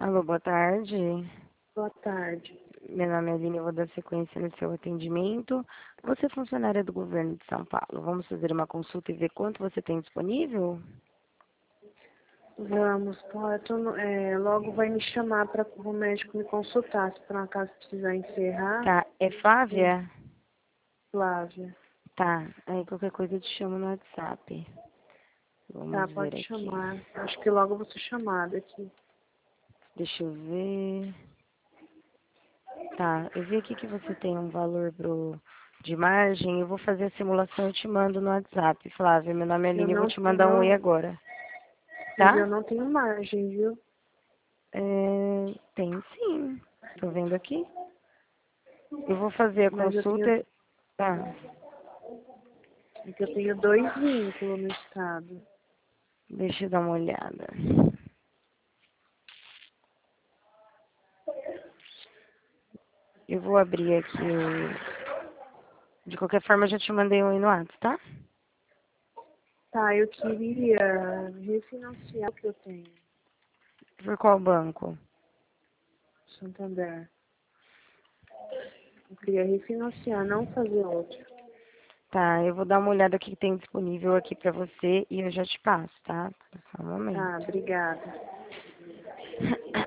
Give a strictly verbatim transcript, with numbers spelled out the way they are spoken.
Alô, boa tarde. Boa tarde. Meu nome é Aline, eu vou dar sequência no seu atendimento. Você é funcionária do governo de São Paulo. Vamos fazer uma consulta e ver quanto você tem disponível? Vamos, pô, eu tô no- é, logo vai me chamar para o médico me consultar, se por um acaso precisar encerrar. Tá, é Sim, Flávia? Flávia. Tá, aí qualquer coisa eu te chamo no WhatsApp. Tá, Vamos ver pode aqui. chamar. Acho que logo eu vou ser chamada aqui. Deixa eu ver. Tá, eu vi aqui que você tem um valor pro, de margem. Eu vou fazer a simulação e te mando no WhatsApp. Flávia, meu nome é Eu Aline, eu vou não, te eu mandar um oi não, agora. mas Tá? eu não tenho margem, viu? É, tem sim. Tô vendo aqui. Eu vou fazer a Mas eu tenho, consulta. Ah, é que eu tenho dois vínculos no estado. deixa eu dar uma olhada. Eu vou abrir aqui o. De qualquer forma, eu já te mandei um aí no WhatsApp, tá? Tá, eu queria refinanciar o que eu tenho, Por qual banco? Santander. Eu queria refinanciar, não fazer outro. Tá, eu vou dar uma olhada aqui que tem disponível aqui pra você e eu já te passo, tá? Só um momento. Tá, obrigada.